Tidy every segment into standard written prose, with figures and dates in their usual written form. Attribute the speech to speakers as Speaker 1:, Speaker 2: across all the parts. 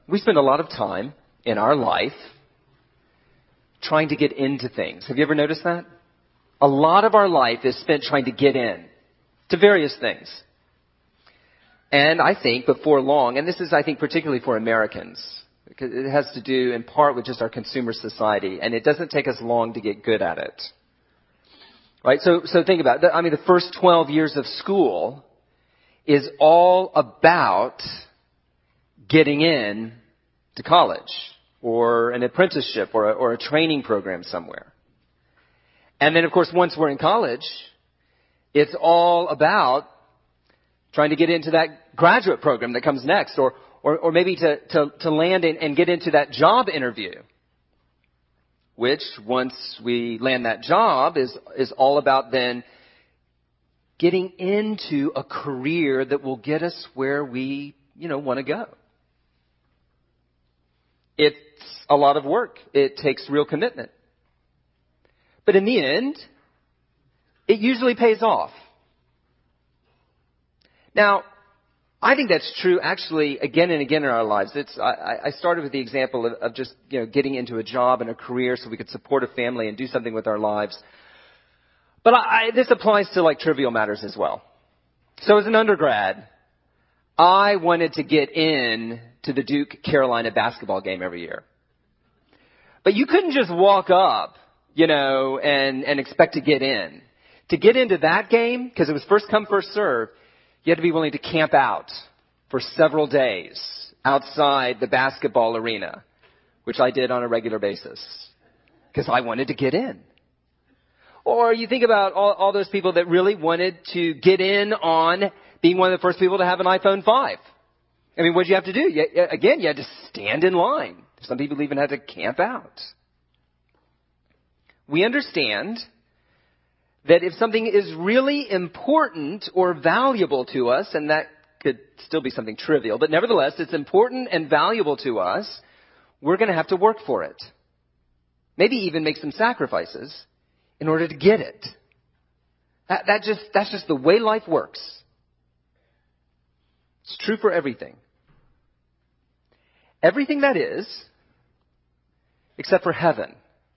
Speaker 1: we spend a lot of time in our life trying to get into things. Have you ever noticed that? A lot of our life is spent trying to get in to various things. And I think before long, and this is, I think, particularly for Americans, because it has to do in part with just our consumer society, and it doesn't take us long to get good at it. Right? So think about it. The first 12 years of school is all about getting in to college or an apprenticeship or a training program somewhere. And then, of course, once we're in college, it's all about trying to get into that graduate program that comes next, or maybe to land and get into that job interview, which once we land that job is all about then getting into a career that will get us where we, want to go. It's a lot of work. It takes real commitment. But in the end, it usually pays off. Now, I think that's true actually again and again in our lives. I started with the example of just, getting into a job and a career so we could support a family and do something with our lives. But this applies to trivial matters as well. So as an undergrad, I wanted to get in to the Duke Carolina basketball game every year. But you couldn't just walk up, and expect to get in. To get into that game, because it was first come, first serve, you had to be willing to camp out for several days outside the basketball arena, which I did on a regular basis because I wanted to get in. Or you think about all those people that really wanted to get in on being one of the first people to have an iPhone 5. What did you have to do? You had to stand in line. Some people even had to camp out. We understand that if something is really important or valuable to us, and that could still be something trivial, but nevertheless, it's important and valuable to us, we're going to have to work for it. Maybe even make some sacrifices in order to get it. That's just the way life works. It's true for everything. Everything that is, except for heaven.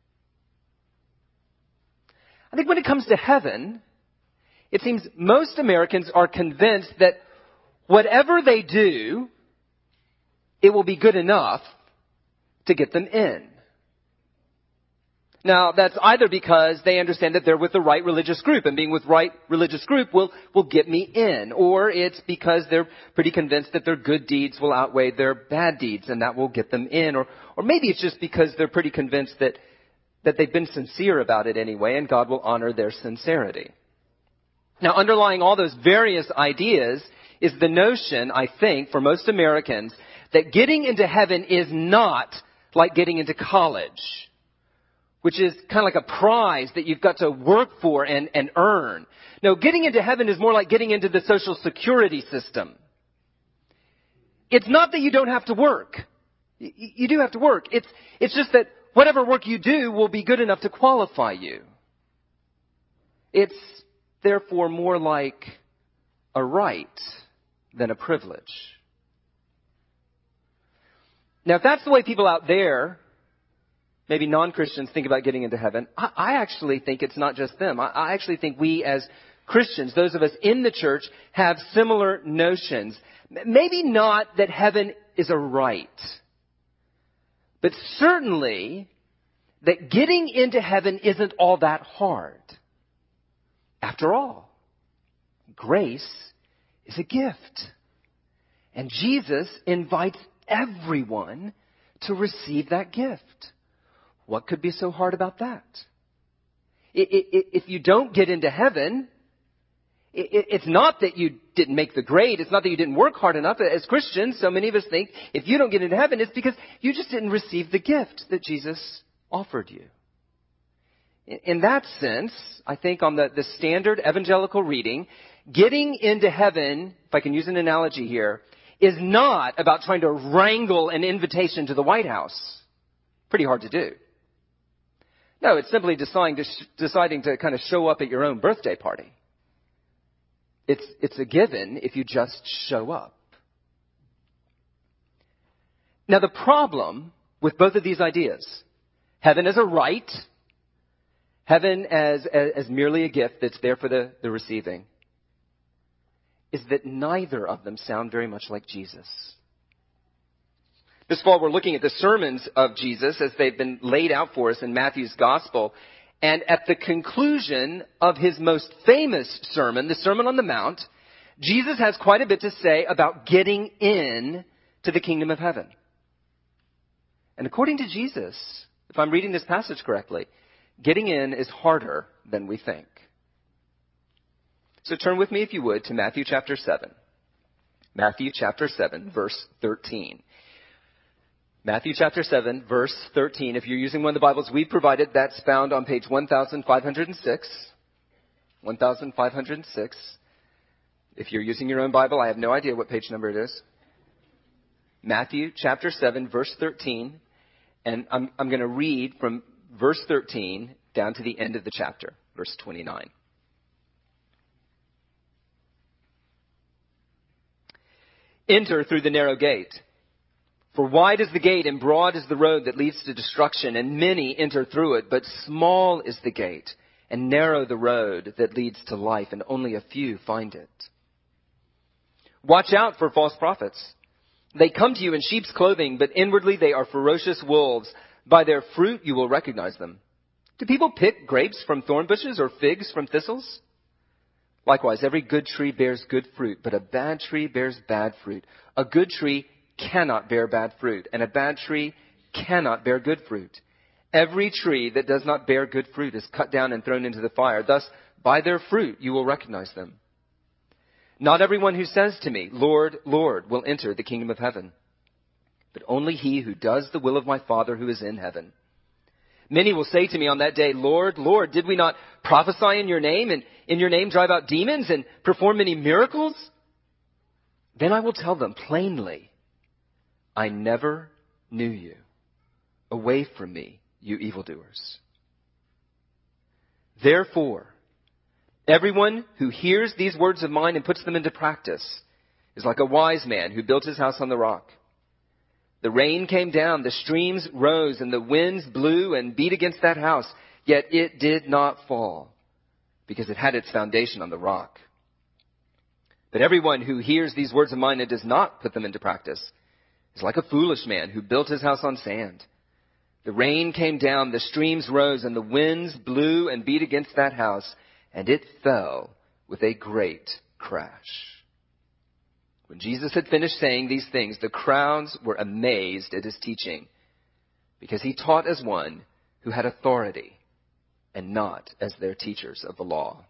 Speaker 1: I think when it comes to heaven, it seems most Americans are convinced that whatever they do, it will be good enough to get them in. Now, that's either because they understand that they're with the right religious group, and being with right religious group will get me in. Or it's because they're pretty convinced that their good deeds will outweigh their bad deeds, and that will get them in. Or maybe it's just because they're pretty convinced that they've been sincere about it anyway, and God will honor their sincerity. Now, underlying all those various ideas is the notion, I think, for most Americans, that getting into heaven is not like getting into college, which is kind of like a prize that you've got to work for and earn. No, getting into heaven is more like getting into the Social Security system. It's not that you don't have to work. You do have to work. It's just that whatever work you do will be good enough to qualify you. It's therefore more like a right than a privilege. Now, if that's the way people out there, maybe non-Christians, think about getting into heaven, I actually think it's not just them. I actually think we as Christians, those of us in the church, have similar notions. Maybe not that heaven is a right, but certainly that getting into heaven isn't all that hard. After all, grace is a gift. And Jesus invites everyone to receive that gift. What could be so hard about that? If you don't get into heaven, it's not that you didn't make the grade. It's not that you didn't work hard enough. As Christians, so many of us think if you don't get into heaven, it's because you just didn't receive the gift that Jesus offered you. In that sense, I think on the standard evangelical reading, getting into heaven, if I can use an analogy here, is not about trying to wrangle an invitation to the White House. Pretty hard to do. No, it's simply deciding to kind of show up at your own birthday party. It's a given if you just show up. Now, the problem with both of these ideas, heaven as a right, heaven as merely a gift that's there for the receiving, is that neither of them sound very much like Jesus. This fall, we're looking at the sermons of Jesus as they've been laid out for us in Matthew's gospel. And at the conclusion of his most famous sermon, the Sermon on the Mount, Jesus has quite a bit to say about getting in to the kingdom of heaven. And according to Jesus, if I'm reading this passage correctly, getting in is harder than we think. So turn with me, if you would, to Matthew chapter 7. Matthew chapter 7, verse 13. Matthew chapter 7, verse 13. If you're using one of the Bibles we provided, that's found on page 1506. 1506. If you're using your own Bible, I have no idea what page number it is. Matthew chapter 7, verse 13. And I'm going to read from verse 13 down to the end of the chapter, verse 29. Enter through the narrow gate. For wide is the gate and broad is the road that leads to destruction, and many enter through it. But small is the gate and narrow the road that leads to life, and only a few find it. Watch out for false prophets. They come to you in sheep's clothing, but inwardly they are ferocious wolves. By their fruit you will recognize them. Do people pick grapes from thorn bushes or figs from thistles? Likewise, every good tree bears good fruit, but a bad tree bears bad fruit. A good tree cannot bear bad fruit, and a bad tree cannot bear good fruit. Every tree that does not bear good fruit is cut down and thrown into the fire. Thus, by their fruit you will recognize them. Not everyone who says to me, Lord, Lord, will enter the kingdom of heaven, but only he who does the will of my Father who is in heaven. Many will say to me on that day, Lord, Lord, did we not prophesy in your name, and in your name drive out demons and perform many miracles? Then I will tell them plainly, I never knew you. Away from me, you evildoers. Therefore, everyone who hears these words of mine and puts them into practice is like a wise man who built his house on the rock. The rain came down, the streams rose, and the winds blew and beat against that house, yet it did not fall, because it had its foundation on the rock. But everyone who hears these words of mine and does not put them into practice is like a foolish man who built his house on sand. The rain came down, the streams rose, and the winds blew and beat against that house, and it fell with a great crash. When Jesus had finished saying these things, the crowds were amazed at his teaching, because he taught as one who had authority and not as their teachers of the law.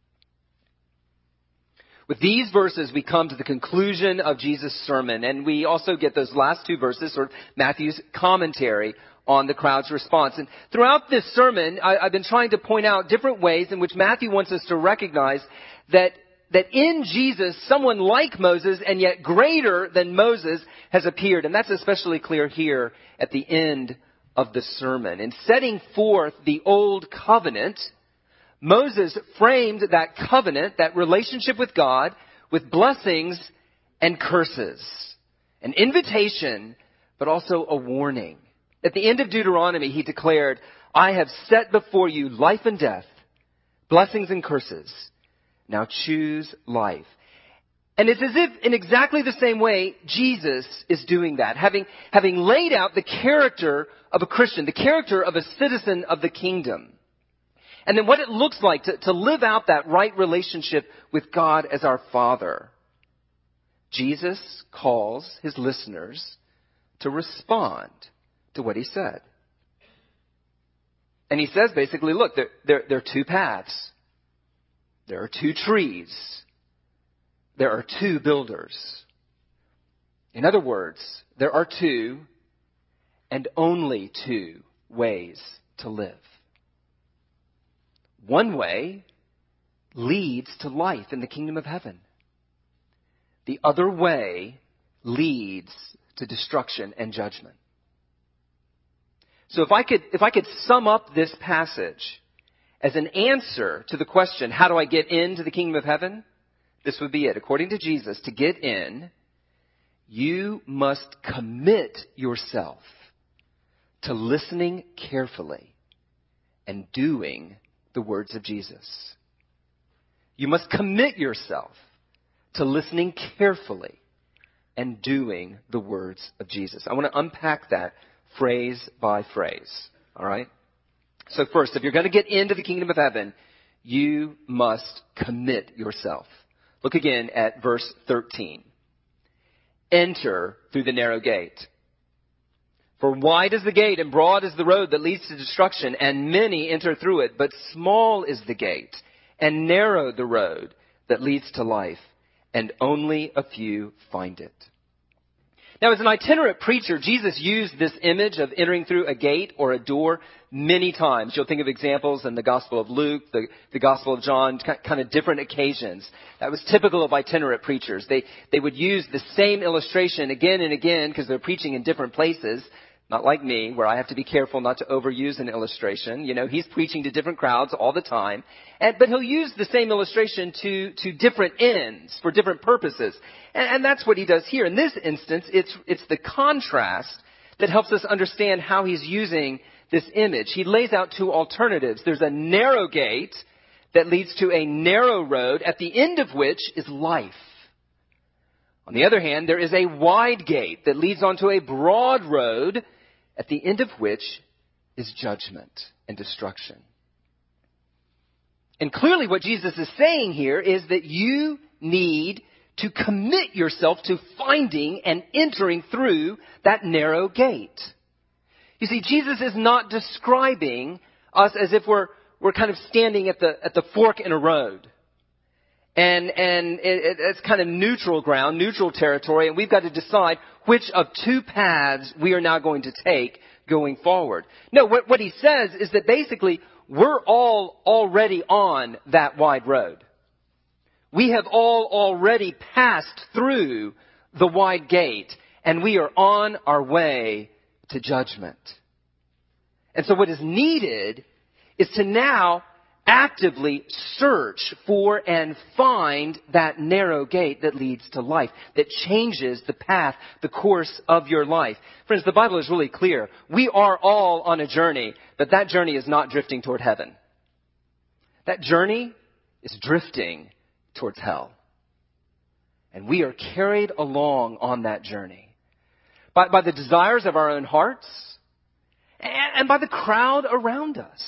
Speaker 1: With these verses, we come to the conclusion of Jesus' sermon, and we also get those last two verses, sort of Matthew's commentary on the crowd's response. And throughout this sermon, I've been trying to point out different ways in which Matthew wants us to recognize that in Jesus, someone like Moses and yet greater than Moses has appeared. And that's especially clear here at the end of the sermon. In setting forth the old covenant, Moses framed that covenant, that relationship with God, with blessings and curses. An invitation, but also a warning. At the end of Deuteronomy, he declared, I have set before you life and death, blessings and curses. Now choose life. And it's as if in exactly the same way, Jesus is doing that. Having laid out the character of a Christian, the character of a citizen of the kingdom. And then what it looks like to live out that right relationship with God as our Father. Jesus calls his listeners to respond to what he said. And he says basically, look, there are two paths. There are two trees. There are two builders. In other words, there are two and only two ways to live. One way leads to life in the kingdom of heaven. The other way leads to destruction and judgment. So if I could sum up this passage as an answer to the question, how do I get into the kingdom of heaven? This would be it. According to Jesus, to get in, you must commit yourself to listening carefully and doing the words of Jesus. You must commit yourself to listening carefully and doing the words of Jesus. I want to unpack that phrase by phrase. All right? So first, if you're going to get into the kingdom of heaven, you must commit yourself. Look again at verse 13. Enter through the narrow gate. For wide is the gate and broad is the road that leads to destruction, and many enter through it. But small is the gate and narrow the road that leads to life, and only a few find it. Now, as an itinerant preacher, Jesus used this image of entering through a gate or a door many times. You'll think of examples in the Gospel of Luke, the Gospel of John, kind of different occasions. That was typical of itinerant preachers. They would use the same illustration again and again because they're preaching in different places. Not like me, where I have to be careful not to overuse an illustration. You know, he's preaching to different crowds all the time. But he'll use the same illustration to different ends, for different purposes. And that's what he does here. In this instance, it's the contrast that helps us understand how he's using this image. He lays out two alternatives. There's a narrow gate that leads to a narrow road, at the end of which is life. On the other hand, there is a wide gate that leads onto a broad road, at the end of which is judgment and destruction. And clearly what Jesus is saying here is that you need to commit yourself to finding and entering through that narrow gate. You see, Jesus is not describing us as if we're kind of standing at the fork in a road. And it's kind of neutral ground, neutral territory, and we've got to decide which of two paths we are now going to take going forward. No, what he says is that basically we're all already on that wide road. We have all already passed through the wide gate, and we are on our way to judgment. And so what is needed is to now actively search for and find that narrow gate that leads to life, that changes the path, the course of your life. Friends, the Bible is really clear. We are all on a journey, but that journey is not drifting toward heaven. That journey is drifting towards hell. And we are carried along on that journey by the desires of our own hearts and by the crowd around us.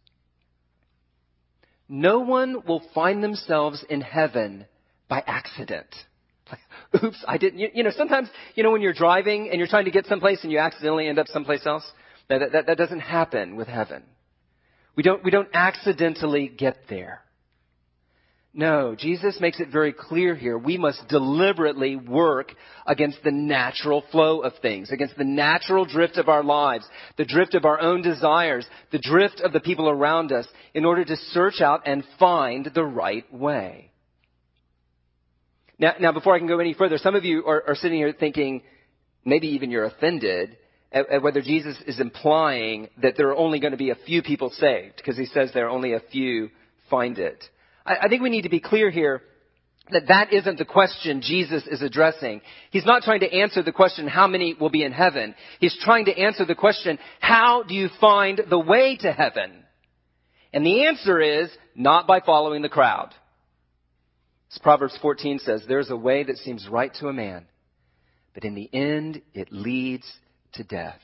Speaker 1: No one will find themselves in heaven by accident. Like, oops, I didn't. You know, sometimes, when you're driving and you're trying to get someplace and you accidentally end up someplace else, that doesn't happen with heaven. We don't accidentally get there. No, Jesus makes it very clear here. We must deliberately work against the natural flow of things, against the natural drift of our lives, the drift of our own desires, the drift of the people around us, in order to search out and find the right way. Now, before I can go any further, some of you are sitting here thinking, maybe even you're offended at whether Jesus is implying that there are only going to be a few people saved, because he says there are only a few find it. I think we need to be clear here that isn't the question Jesus is addressing. He's not trying to answer the question, how many will be in heaven? He's trying to answer the question, how do you find the way to heaven? And the answer is not by following the crowd. As Proverbs 14 says, there's a way that seems right to a man, but in the end it leads to death.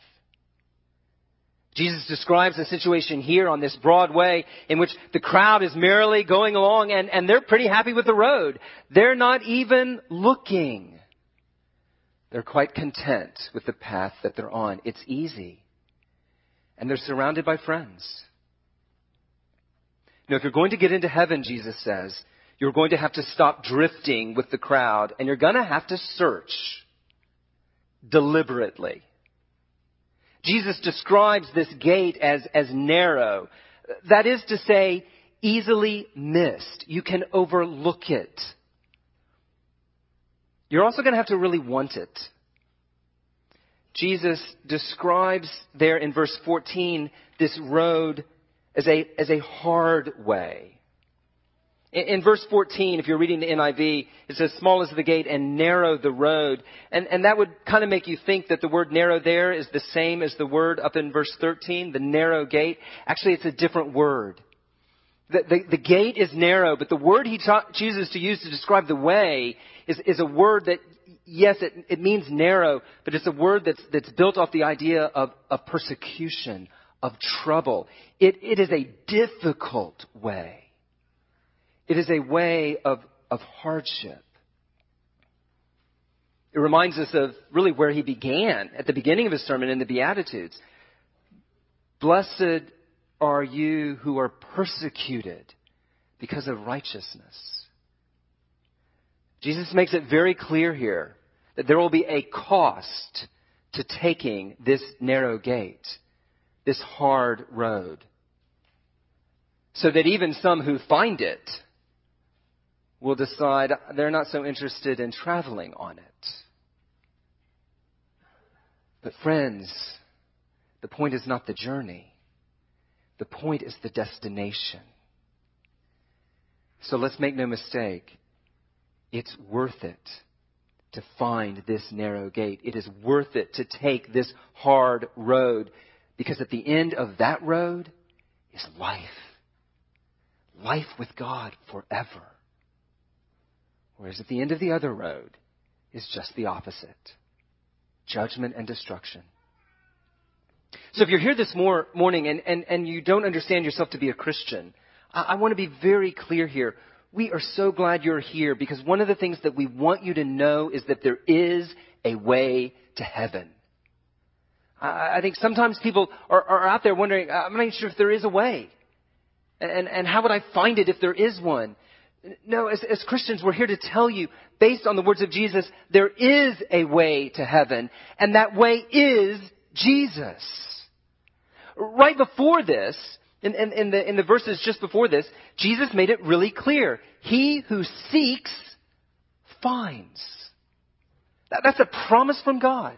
Speaker 1: Jesus describes a situation here on this broad way in which the crowd is merely going along and they're pretty happy with the road. They're not even looking. They're quite content with the path that they're on. It's easy. And they're surrounded by friends. If you're going to get into heaven, Jesus says, you're going to have to stop drifting with the crowd, and you're going to have to search deliberately. Jesus describes this gate as narrow. That is to say, easily missed. You can overlook it. You're also going to have to really want it. Jesus describes there in verse 14 this road as a hard way. In verse 14, if you're reading the NIV, it says, small is the gate and narrow the road. And that would kind of make you think that the word narrow there is the same as the word up in verse 13, the narrow gate. Actually, it's a different word. The gate is narrow, but the word he chooses to use to describe the way is a word that, yes, it means narrow, but it's a word that's built off the idea of persecution, of trouble. It is a difficult way. It is a way of hardship. It reminds us of really where he began at the beginning of his sermon in the Beatitudes. Blessed are you who are persecuted because of righteousness. Jesus makes it very clear here that there will be a cost to taking this narrow gate, this hard road, so that even some who find it will decide they're not so interested in traveling on it. But friends, the point is not the journey. The point is the destination. So let's make no mistake. It's worth it to find this narrow gate. It is worth it to take this hard road, because at the end of that road is life. Life with God forever. Whereas at the end of the other road is just the opposite. Judgment and destruction. So if you're here this morning and you don't understand yourself to be a Christian, I want to be very clear here. We are so glad you're here, because one of the things that we want you to know is that there is a way to heaven. I think sometimes people are out there wondering, I'm not sure if there is a way. And how would I find it if there is one? No, as Christians, we're here to tell you, based on the words of Jesus, there is a way to heaven, and that way is Jesus. Right before this, in the verses just before this, Jesus made it really clear. He who seeks, finds. That's a promise from God.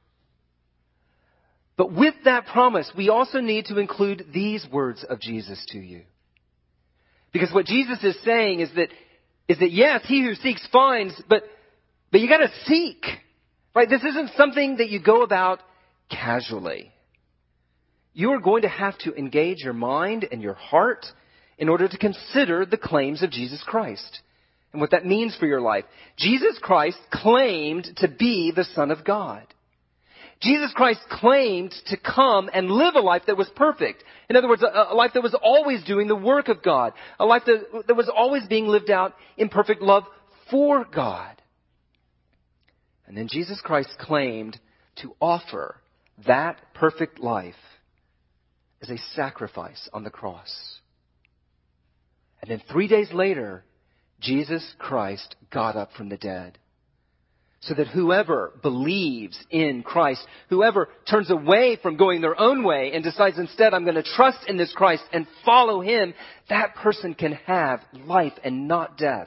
Speaker 1: But with that promise, we also need to include these words of Jesus to you. Because what Jesus is saying is that yes, he who seeks finds, but you got to seek. Right? This isn't something that you go about casually. You are going to have to engage your mind and your heart in order to consider the claims of Jesus Christ and what that means for your life. Jesus Christ claimed to be the Son of God. Jesus Christ claimed to come and live a life that was perfect. In other words, a life that was always doing the work of God. A life that was always being lived out in perfect love for God. And then Jesus Christ claimed to offer that perfect life as a sacrifice on the cross. And then 3 days later, Jesus Christ got up from the dead. So that whoever believes in Christ, whoever turns away from going their own way and decides instead, I'm going to trust in this Christ and follow him, that person can have life and not death.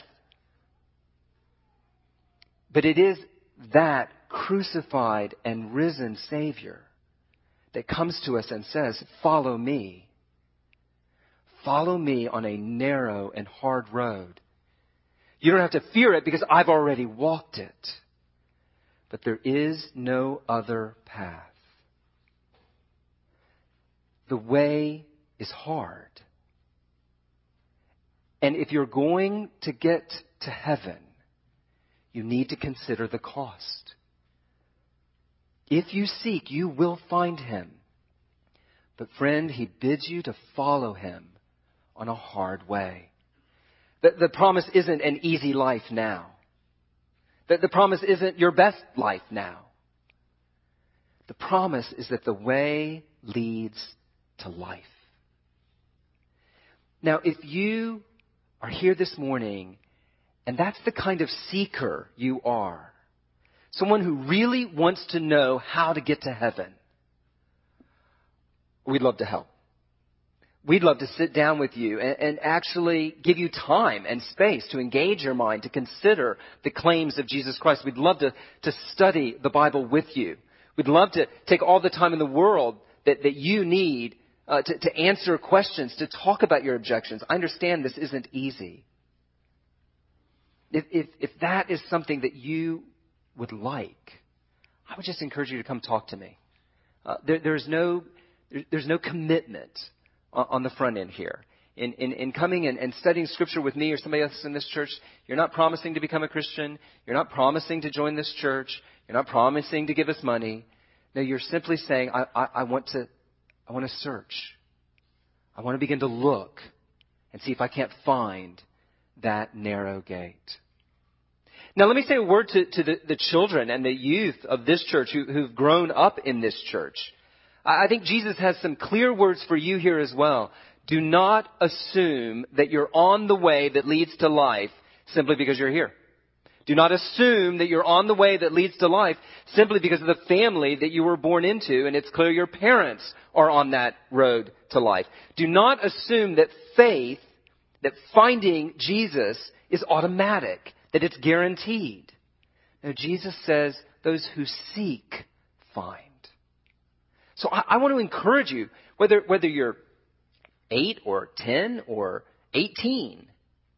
Speaker 1: But it is that crucified and risen Savior that comes to us and says, follow me. Follow me on a narrow and hard road. You don't have to fear it because I've already walked it. But there is no other path. The way is hard. And if you're going to get to heaven, you need to consider the cost. If you seek, you will find him. But friend, he bids you to follow him on a hard way. The promise isn't an easy life now. The promise isn't your best life now. The promise is that the way leads to life. Now, if you are here this morning and that's the kind of seeker you are, someone who really wants to know how to get to heaven, we'd love to help. We'd love to sit down with you and actually give you time and space to engage your mind, to consider the claims of Jesus Christ. We'd love to study the Bible with you. We'd love to take all the time in the world that you need to answer questions, to talk about your objections. I understand this isn't easy. if that is something that you would like, I would just encourage you to come talk to me. There's no commitment on the front end here. In coming and studying Scripture with me or somebody else in this church, you're not promising to become a Christian. You're not promising to join this church. You're not promising to give us money. No, you're simply saying, I want to search. I want to begin to look and see if I can't find that narrow gate. Now, let me say a word to the children and the youth of this church who've grown up in this church. I think Jesus has some clear words for you here as well. Do not assume that you're on the way that leads to life simply because you're here. Do not assume that you're on the way that leads to life simply because of the family that you were born into, and it's clear your parents are on that road to life. Do not assume that faith, that finding Jesus is automatic, that it's guaranteed. No, Jesus says those who seek find. So I want to encourage you, whether you're 8 or 10 or 18,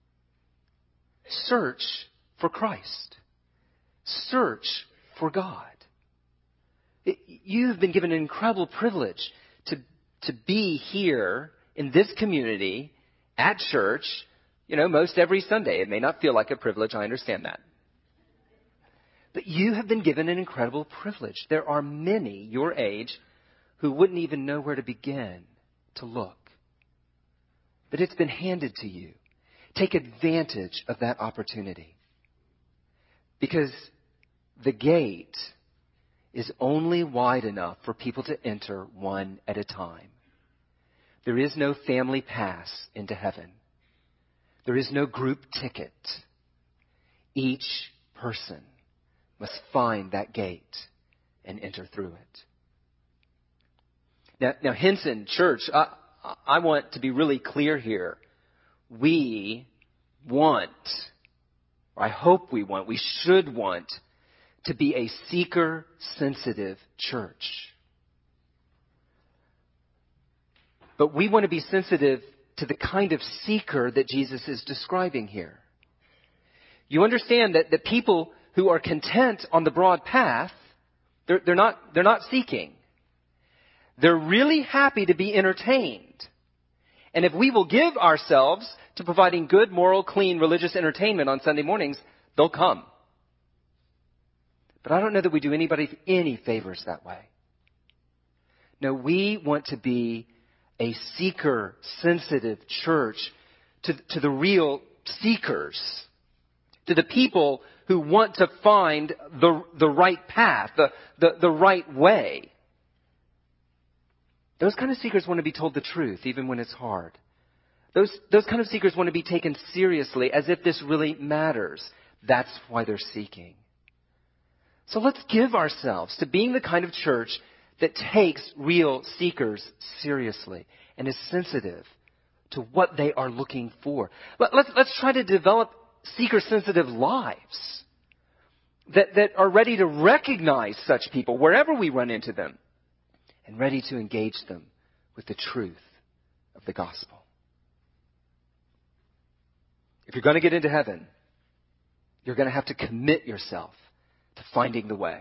Speaker 1: search for Christ. Search for God. You've been given an incredible privilege to be here in this community at church, most every Sunday. It may not feel like a privilege. I understand that. But you have been given an incredible privilege. There are many your age who wouldn't even know where to begin to look. But it's been handed to you. Take advantage of that opportunity. Because the gate is only wide enough for people to enter one at a time. There is no family pass into heaven. There is no group ticket. Each person must find that gate and enter through it. Now Hinson Church, I want to be really clear here. We want, or I hope we should want to be a seeker-sensitive church. But we want to be sensitive to the kind of seeker that Jesus is describing here. You understand that people who are content on the broad path, they're not seeking. They're really happy to be entertained. And if we will give ourselves to providing good, moral, clean, religious entertainment on Sunday mornings, they'll come. But I don't know that we do anybody any favors that way. No, we want to be a seeker-sensitive church to the real seekers, to the people who want to find the right path, the right way. Those kind of seekers want to be told the truth, even when it's hard. Those kind of seekers want to be taken seriously, as if this really matters. That's why they're seeking. So let's give ourselves to being the kind of church that takes real seekers seriously and is sensitive to what they are looking for. Let's try to develop seeker-sensitive lives that are ready to recognize such people wherever we run into them, and ready to engage them with the truth of the gospel. If you're going to get into heaven, you're going to have to commit yourself to finding the way.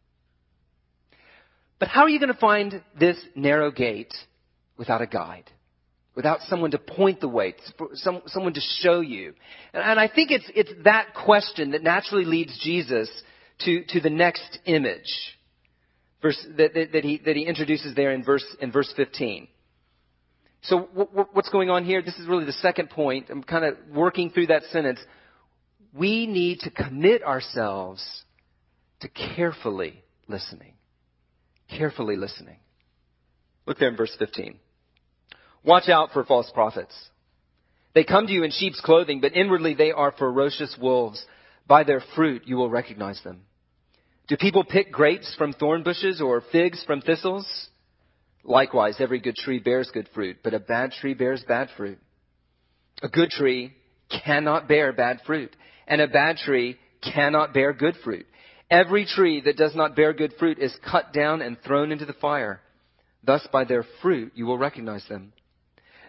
Speaker 1: But how are you going to find this narrow gate without a guide? Without someone to point the way, someone to show you? And I think it's that question that naturally leads Jesus to the next image. That he introduces there in verse 15. So what's going on here? This is really the second point. I'm kind of working through that sentence. We need to commit ourselves to carefully listening. Carefully listening. Look there in verse 15. Watch out for false prophets. They come to you in sheep's clothing, but inwardly they are ferocious wolves. By their fruit you will recognize them. Do people pick grapes from thorn bushes or figs from thistles? Likewise, every good tree bears good fruit, but a bad tree bears bad fruit. A good tree cannot bear bad fruit, and a bad tree cannot bear good fruit. Every tree that does not bear good fruit is cut down and thrown into the fire. Thus, by their fruit, you will recognize them.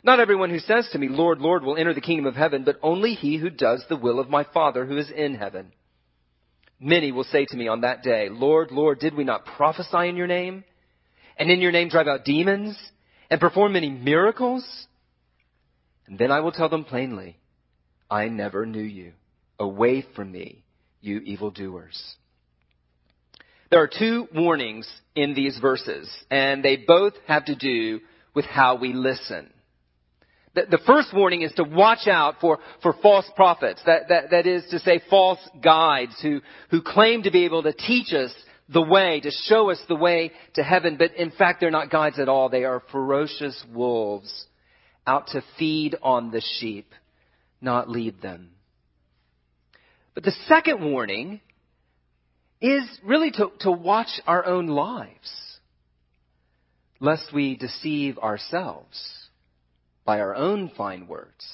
Speaker 1: Not everyone who says to me, Lord, Lord, will enter the kingdom of heaven, but only he who does the will of my Father who is in heaven. Many will say to me on that day, Lord, Lord, did we not prophesy in your name? And in your name drive out demons and perform many miracles? And then I will tell them plainly, I never knew you. Away from me, you evildoers. There are two warnings in these verses, and they both have to do with how we listen. The first warning is to watch out for false prophets. That is to say, false guides who claim to be able to teach us the way, to show us the way to heaven. But in fact, they're not guides at all. They are ferocious wolves out to feed on the sheep, not lead them. But the second warning is really to watch our own lives, lest we deceive ourselves by our own fine words.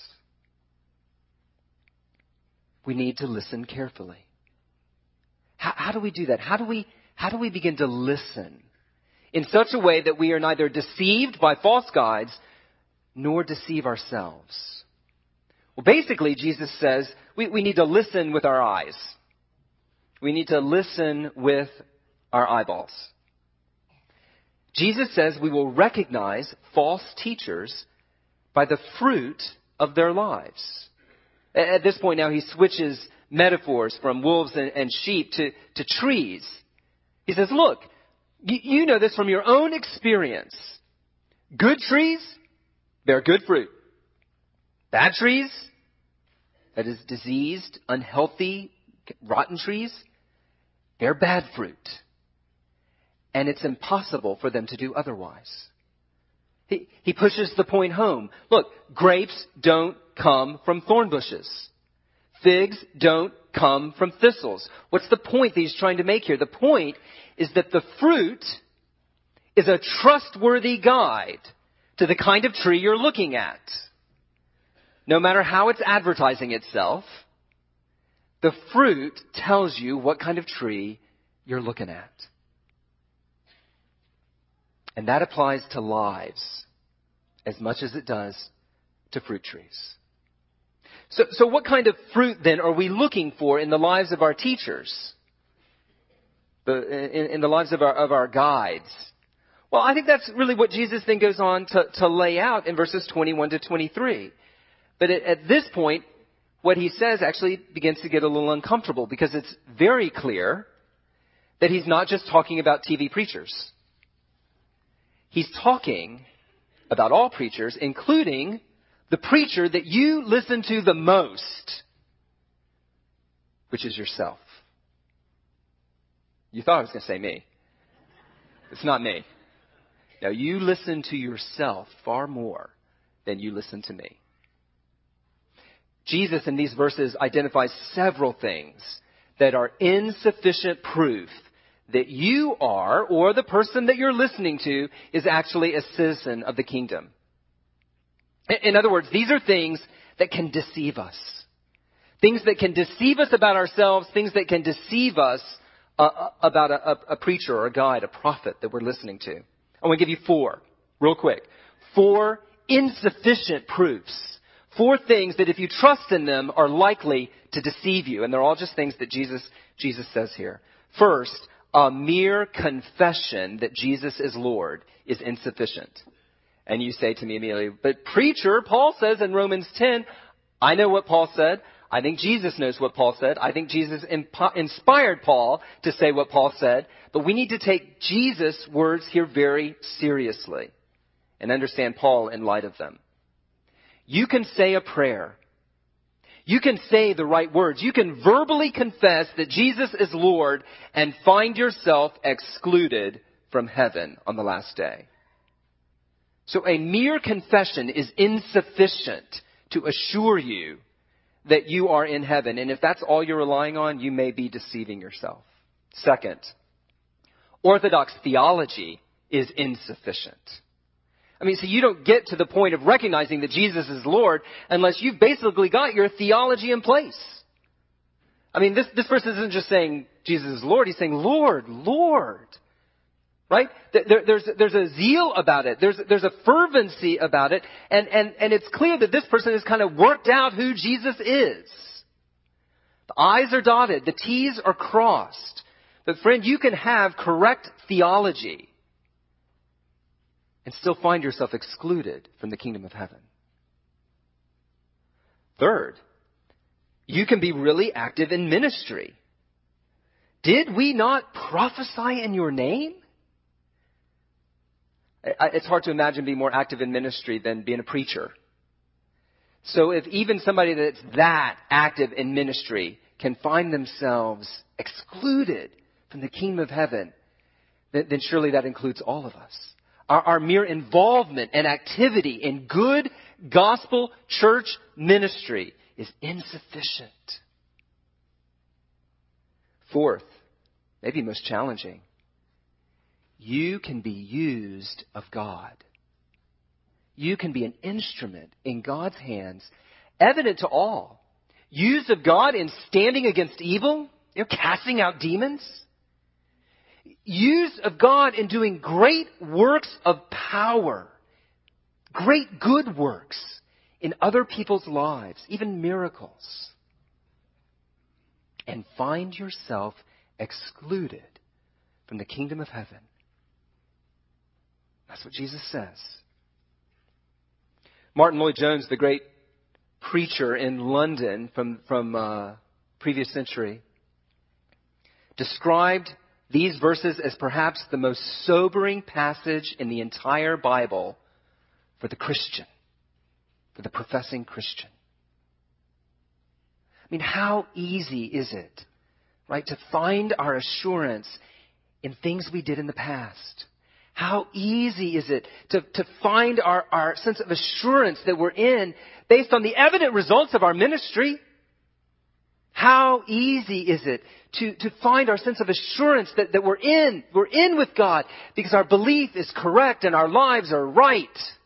Speaker 1: We need to listen carefully. How do we do that? How do we begin to listen in such a way that we are neither deceived by false guides nor deceive ourselves? Well, basically, Jesus says we need to listen with our eyes. We need to listen with our eyeballs. Jesus says we will recognize false teachers by the fruit of their lives. At this point now, he switches metaphors from wolves and sheep to trees. He says, look, you know this from your own experience. Good trees bear good fruit. Bad trees, that is diseased, unhealthy, rotten trees, bear bad fruit. And it's impossible for them to do otherwise. He pushes the point home. Look, grapes don't come from thorn bushes. Figs don't come from thistles. What's the point that he's trying to make here? The point is that the fruit is a trustworthy guide to the kind of tree you're looking at. No matter how it's advertising itself, the fruit tells you what kind of tree you're looking at. And that applies to lives as much as it does to fruit trees. So what kind of fruit then are we looking for in the lives of our teachers? In the lives of our guides? Well, I think that's really what Jesus then goes on to lay out in verses 21 to 23. But at this point, what he says actually begins to get a little uncomfortable because it's very clear that he's not just talking about TV preachers. He's talking about all preachers, including the preacher that you listen to the most, which is yourself. You thought I was going to say me. It's not me. Now, you listen to yourself far more than you listen to me. Jesus in these verses identifies several things that are insufficient proof that you are, or the person that you're listening to, is actually a citizen of the kingdom. In other words, these are things that can deceive us. Things that can deceive us about ourselves, things that can deceive us about a preacher or a guide, a prophet that we're listening to. I want to give you 4, real quick. 4 insufficient proofs. 4 things that if you trust in them are likely to deceive you. And they're all just things that Jesus says here. First, a mere confession that Jesus is Lord is insufficient. And you say to me immediately, but preacher, Paul says in Romans 10, I know what Paul said. I think Jesus knows what Paul said. I think Jesus inspired Paul to say what Paul said. But we need to take Jesus' words here very seriously and understand Paul in light of them. You can say a prayer. You can say the right words. You can verbally confess that Jesus is Lord and find yourself excluded from heaven on the last day. So a mere confession is insufficient to assure you that you are in heaven. And if that's all you're relying on, you may be deceiving yourself. Second, orthodox theology is insufficient. I mean, so you don't get to the point of recognizing that Jesus is Lord unless you've basically got your theology in place. I mean, this verse isn't just saying Jesus is Lord. He's saying, Lord, Lord. Right? There's a zeal about it. There's a fervency about it. And it's clear that this person has kind of worked out who Jesus is. The I's are dotted. The T's are crossed. But friend, you can have correct theology and still find yourself excluded from the kingdom of heaven. Third, you can be really active in ministry. Did we not prophesy in your name? It's hard to imagine being more active in ministry than being a preacher. So if even somebody that's that active in ministry can find themselves excluded from the kingdom of heaven, then surely that includes all of us. Our mere involvement and activity in good gospel church ministry is insufficient. Fourth, maybe most challenging, you can be used of God. You can be an instrument in God's hands, evident to all. Used of God in standing against evil, casting out demons. Used of God in doing great works of power, great good works in other people's lives, even miracles. And find yourself excluded from the kingdom of heaven. That's what Jesus says. Martin Lloyd-Jones, the great preacher in London from previous century, described these verses as perhaps the most sobering passage in the entire Bible for the Christian, for the professing Christian. I mean, how easy is it, right, to find our assurance in things we did in the past? How easy is it to find our sense of assurance that we're in based on the evident results of our ministry? How easy is it to find our sense of assurance that we're in with God because our belief is correct and our lives are right?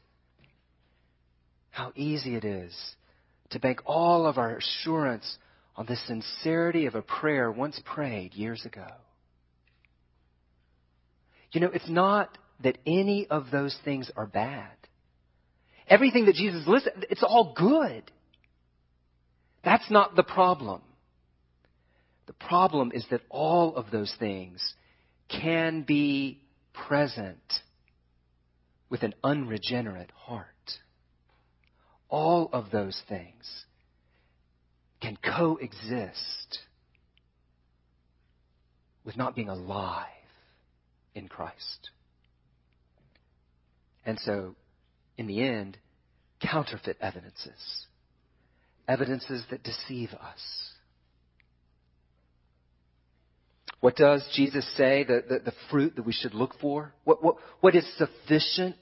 Speaker 1: How easy it is to bank all of our assurance on the sincerity of a prayer once prayed years ago. It's not that any of those things are bad. Everything that Jesus listed, it's all good. That's not the problem. The problem is that all of those things can be present with an unregenerate heart. All of those things can coexist with not being alive in Christ. And so, in the end, counterfeit evidences that deceive us. What does Jesus say, the fruit that we should look for? What is sufficient?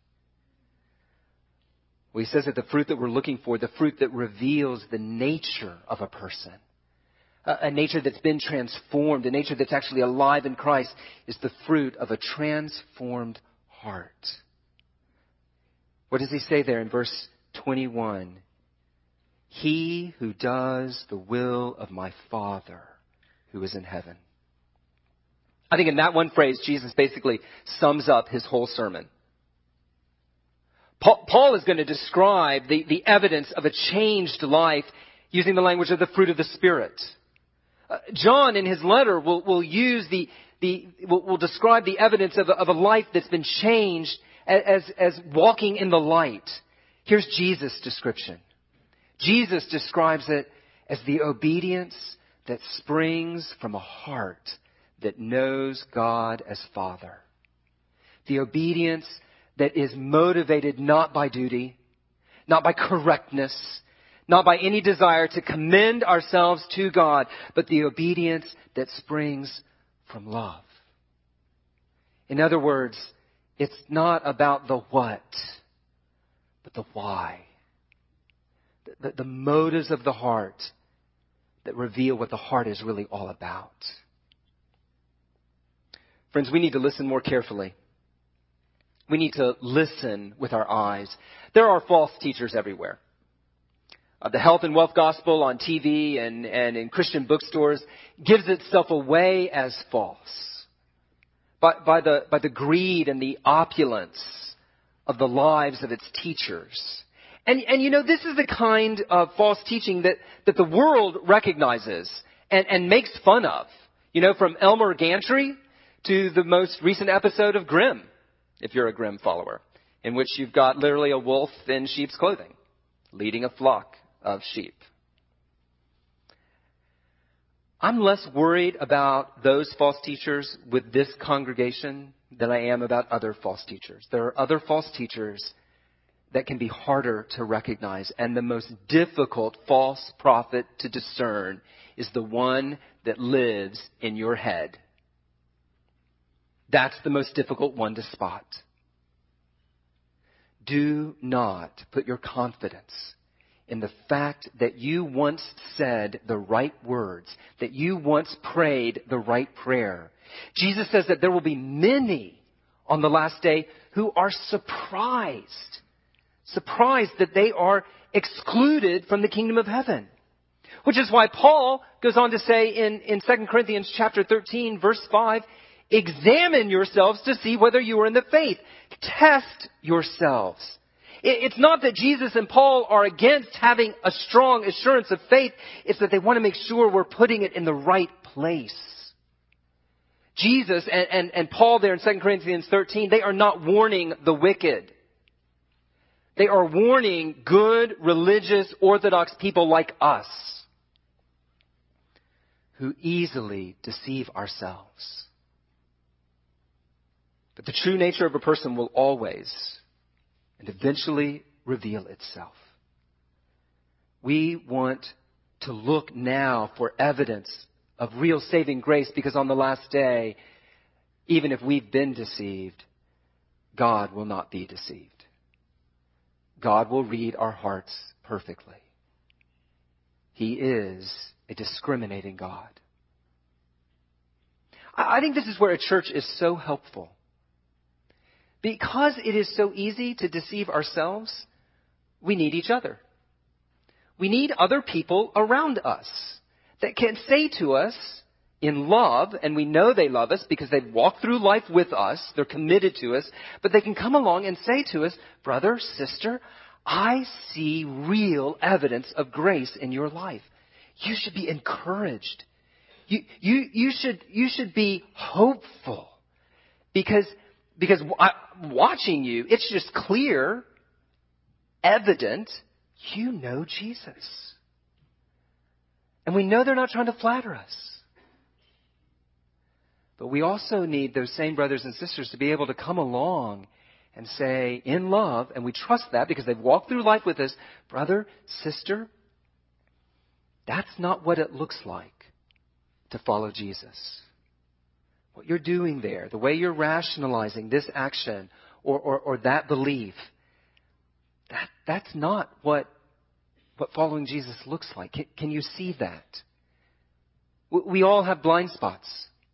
Speaker 1: Well, he says that the fruit that we're looking for, the fruit that reveals the nature of a person, a nature that's been transformed, a nature that's actually alive in Christ, is the fruit of a transformed heart. What does he say there in verse 21? He who does the will of my Father who is in heaven. I think in that one phrase, Jesus basically sums up his whole sermon. Paul is going to describe the evidence of a changed life using the language of the fruit of the Spirit. John, in his letter, will use will describe the evidence of a life that's been changed as walking in the light. Here's Jesus' description. Jesus describes it as the obedience that springs from a heart that knows God as Father. The obedience that is motivated not by duty, not by correctness, not by any desire to commend ourselves to God, but the obedience that springs from love. In other words, it's not about the what, but the why. The motives of the heart that reveal what the heart is really all about. Friends, we need to listen more carefully. We need to listen with our eyes. There are false teachers everywhere. The health and wealth gospel on TV and in Christian bookstores gives itself away as false. by the greed and the opulence of the lives of its teachers. And this is the kind of false teaching that the world recognizes and makes fun of. From Elmer Gantry to the most recent episode of Grimm, if you're a Grimm follower, in which you've got literally a wolf in sheep's clothing, leading a flock of sheep. I'm less worried about those false teachers with this congregation than I am about other false teachers. There are other false teachers that can be harder to recognize, and the most difficult false prophet to discern is the one that lives in your head. That's the most difficult one to spot. Do not put your confidence in the fact that you once said the right words, that you once prayed the right prayer. Jesus says that there will be many on the last day who are surprised that they are excluded from the kingdom of heaven. Which is why Paul goes on to say in 2 Corinthians chapter 13, verse 5, examine yourselves to see whether you are in the faith. Test yourselves. It's not that Jesus and Paul are against having a strong assurance of faith. It's that they want to make sure we're putting it in the right place. Jesus and Paul there in 2 Corinthians 13, they are not warning the wicked. They are warning good, religious, orthodox people like us who easily deceive ourselves. But the true nature of a person will always and eventually reveal itself. We want to look now for evidence of real saving grace, because on the last day, even if we've been deceived, God will not be deceived. God will read our hearts perfectly. He is a discriminating God. I think this is where a church is so helpful. Because it is so easy to deceive ourselves, we need each other. We need other people around us that can say to us in love, and we know they love us because they've walked through life with us, they're committed to us, but they can come along and say to us, brother, sister, I see real evidence of grace in your life. You should be encouraged. You should be hopeful because watching you, it's just clear, evident, you know Jesus. And we know they're not trying to flatter us. But we also need those same brothers and sisters to be able to come along and say in love, and we trust that because they've walked through life with us, brother, sister, that's not what it looks like to follow Jesus. What you're doing there, the way you're rationalizing this action or that belief, that's not what following Jesus looks like. Can you see that? We all have blind spots.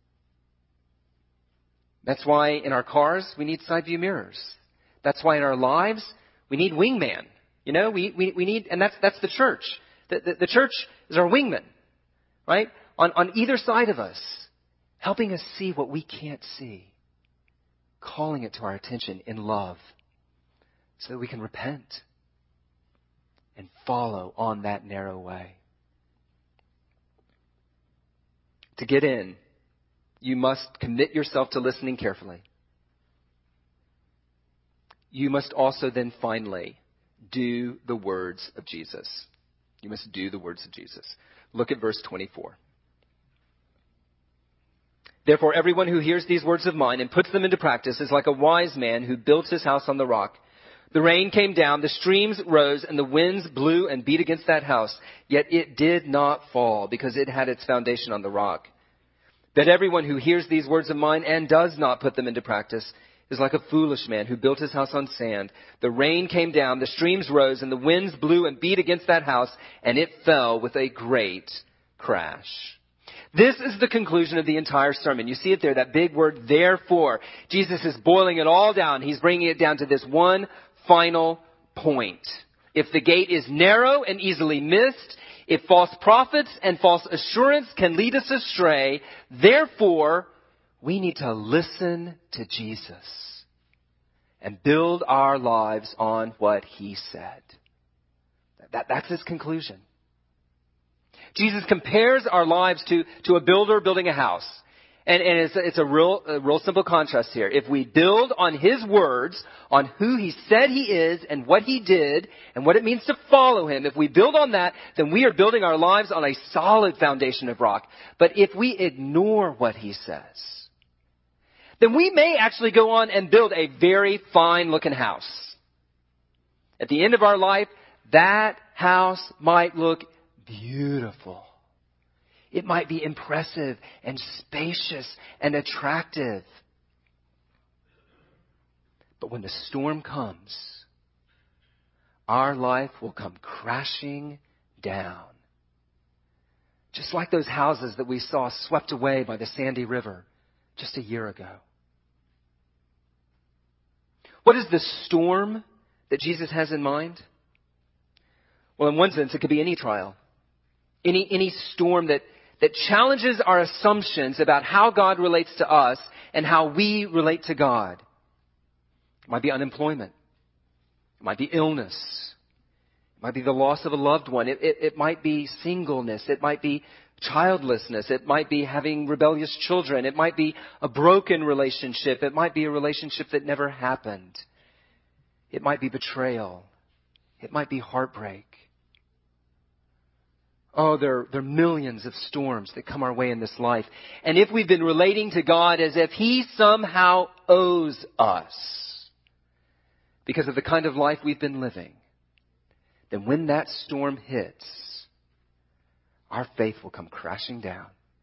Speaker 1: That's why in our cars we need side view mirrors. That's why in our lives we need wingman. We need, and that's the church. The church is our wingman, right? On either side of us, helping us see what we can't see, calling it to our attention in love so that we can repent and follow on that narrow way. To get in, you must commit yourself to listening carefully. You must also then finally do the words of Jesus. You must do the words of Jesus. Look at verse 24. Therefore, everyone who hears these words of mine and puts them into practice is like a wise man who built his house on the rock. The rain came down, the streams rose, and the winds blew and beat against that house. Yet it did not fall because it had its foundation on the rock. But everyone who hears these words of mine and does not put them into practice is like a foolish man who built his house on sand. The rain came down, the streams rose, and the winds blew and beat against that house, and it fell with a great crash. This is the conclusion of the entire sermon. You see it there, that big word, therefore. Jesus is boiling it all down. He's bringing it down to this one final point. If the gate is narrow and easily missed, if false prophets and false assurance can lead us astray, therefore, We need to listen to Jesus and build our lives on what he said. That's his conclusion. Jesus compares our lives to a builder building a house. And it's a real simple contrast here. If we build on his words, on who he said he is and what he did and what it means to follow him, if we build on that, then we are building our lives on a solid foundation of rock. But if we ignore what he says, then we may actually go on and build a very fine looking house. At the end of our life, that house might look beautiful. It might be impressive and spacious and attractive. But when the storm comes, our life will come crashing down. Just like those houses that we saw swept away by the Sandy River just a year ago. What is the storm that Jesus has in mind? Well, in one sense, it could be any trial. Any storm that challenges our assumptions about how God relates to us and how we relate to God. It might be unemployment. It might be illness. It might be the loss of a loved one. It might be singleness. It might be childlessness. It might be having rebellious children. It might be a broken relationship. It might be a relationship that never happened. It might be betrayal. It might be heartbreak. Oh, there are millions of storms that come our way in this life. And if we've been relating to God as if he somehow owes us because of the kind of life we've been living, then when that storm hits, our faith will come crashing down.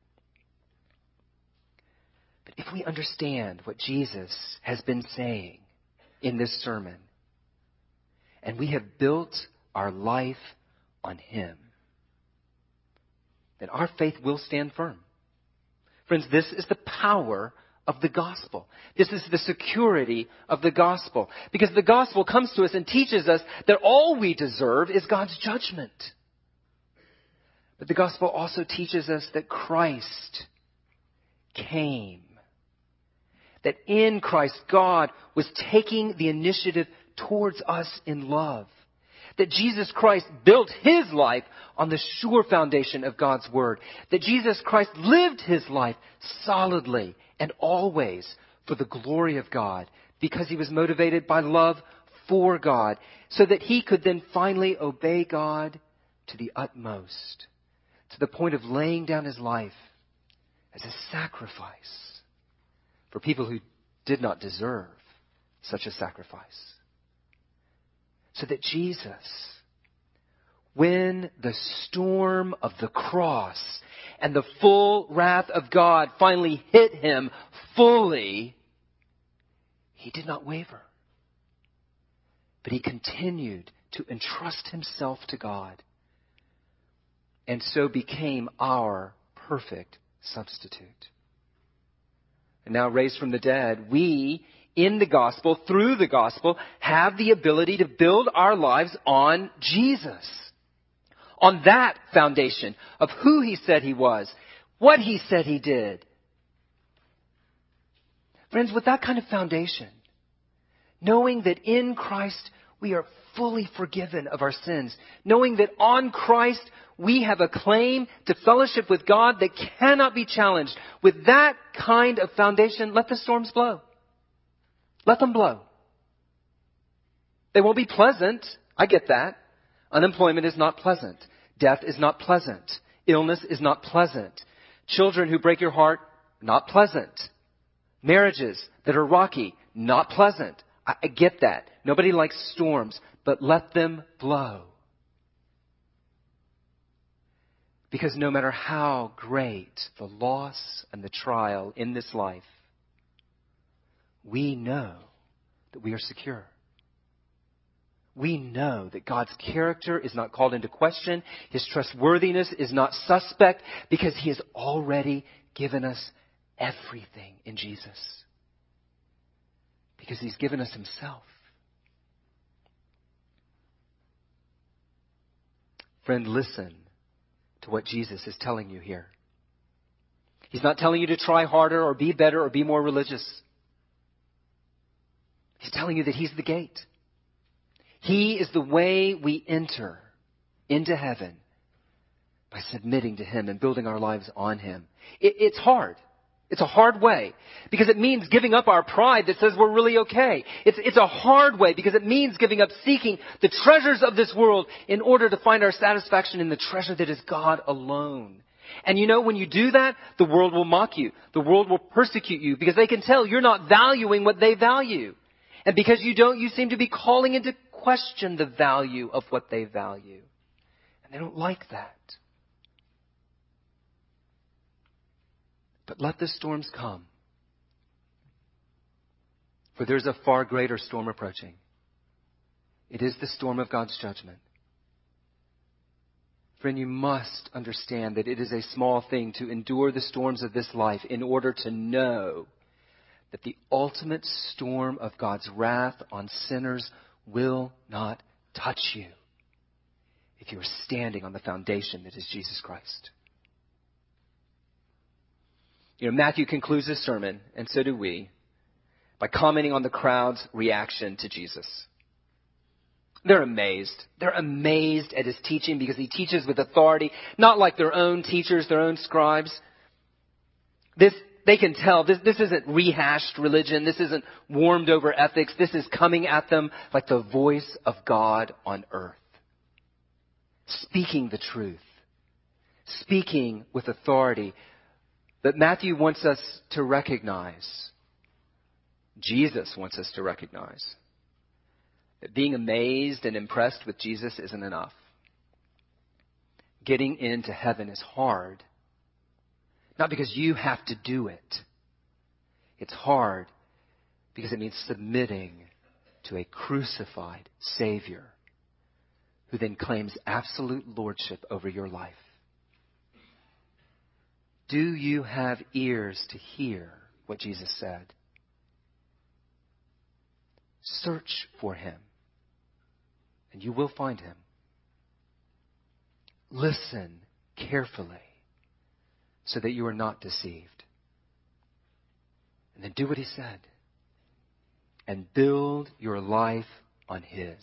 Speaker 1: But if we understand what Jesus has been saying in this sermon, and we have built our life on him, then our faith will stand firm. Friends, this is the power of the gospel. This is the security of the gospel. Because the gospel comes to us and teaches us that all we deserve is God's judgment. But the gospel also teaches us that Christ came. That in Christ, God was taking the initiative towards us in love. That Jesus Christ built his life on the sure foundation of God's word. That Jesus Christ lived his life solidly and always for the glory of God because he was motivated by love for God so that he could then finally obey God to the utmost, to the point of laying down his life as a sacrifice for people who did not deserve such a sacrifice. So that Jesus, when the storm of the cross and the full wrath of God finally hit him fully, he did not waver. But he continued to entrust himself to God and so became our perfect substitute. And now raised from the dead, we in the gospel, through the gospel, have the ability to build our lives on Jesus. On that foundation of who he said he was, what he said he did. Friends, with that kind of foundation, knowing that in Christ we are fully forgiven of our sins, knowing that on Christ we have a claim to fellowship with God that cannot be challenged, with that kind of foundation, let the storms blow. Let them blow. They won't be pleasant. I get that. Unemployment is not pleasant. Death is not pleasant. Illness is not pleasant. Children who break your heart, not pleasant. Marriages that are rocky, not pleasant. I get that. Nobody likes storms, but let them blow. Because no matter how great the loss and the trial in this life, we know that we are secure. We know that God's character is not called into question. His trustworthiness is not suspect because he has already given us everything in Jesus. Because he's given us himself. Friend, listen to what Jesus is telling you here. He's not telling you to try harder or be better or be more religious. He's telling you that He's the gate. He is the way we enter into heaven by submitting to Him and building our lives on Him. It's hard. It's a hard way because it means giving up our pride that says we're really okay. It's a hard way because it means giving up seeking the treasures of this world in order to find our satisfaction in the treasure that is God alone. And you know, when you do that, the world will mock you. The world will persecute you because they can tell you're not valuing what they value. And because you don't, you seem to be calling into question the value of what they value. And they don't like that. But let the storms come. For there's a far greater storm approaching. It is the storm of God's judgment. Friend, you must understand that it is a small thing to endure the storms of this life in order to know that the ultimate storm of God's wrath on sinners will not touch you if you are standing on the foundation that is Jesus Christ. You know, Matthew concludes his sermon, and so do we, by commenting on the crowd's reaction to Jesus. They're amazed. They're amazed at his teaching because he teaches with authority, not like their own teachers, their own scribes. They can tell this isn't rehashed religion. This isn't warmed over ethics. This is coming at them like the voice of God on earth. Speaking the truth. Speaking with authority. But Matthew wants us to recognize, Jesus wants us to recognize, that being amazed and impressed with Jesus isn't enough. Getting into heaven is hard. Not because you have to do it. It's hard because it means submitting to a crucified Savior who then claims absolute lordship over your life. Do you have ears to hear what Jesus said? Search for Him, and you will find Him. Listen carefully so that you are not deceived. And then do what He said. And build your life on His.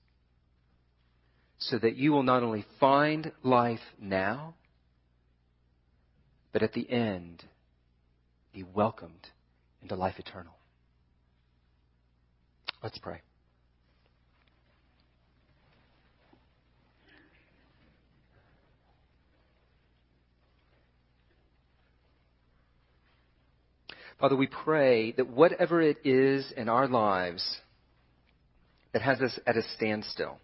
Speaker 1: So that you will not only find life now, but at the end, be welcomed into life eternal. Let's pray. Father, we pray that whatever it is in our lives that has us at a standstill,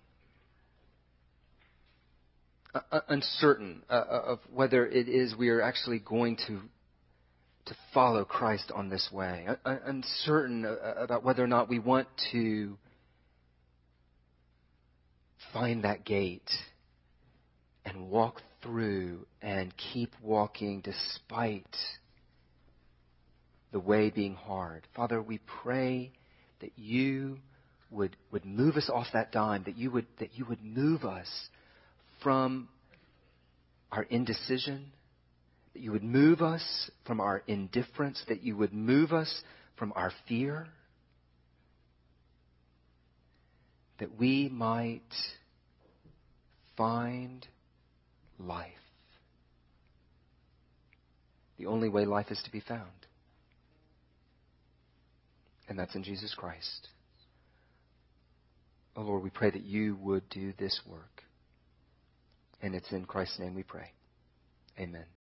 Speaker 1: uncertain of whether it is we are actually going to follow Christ on this way, uncertain about whether or not we want to find that gate and walk through and keep walking despite the way being hard. Father, we pray that you would move us off that dime, that you would move us from our indecision, that you would move us from our indifference, that you would move us from our fear, that we might find life. The only way life is to be found. And that's in Jesus Christ. Oh Lord, we pray that you would do this work. And it's in Christ's name we pray. Amen.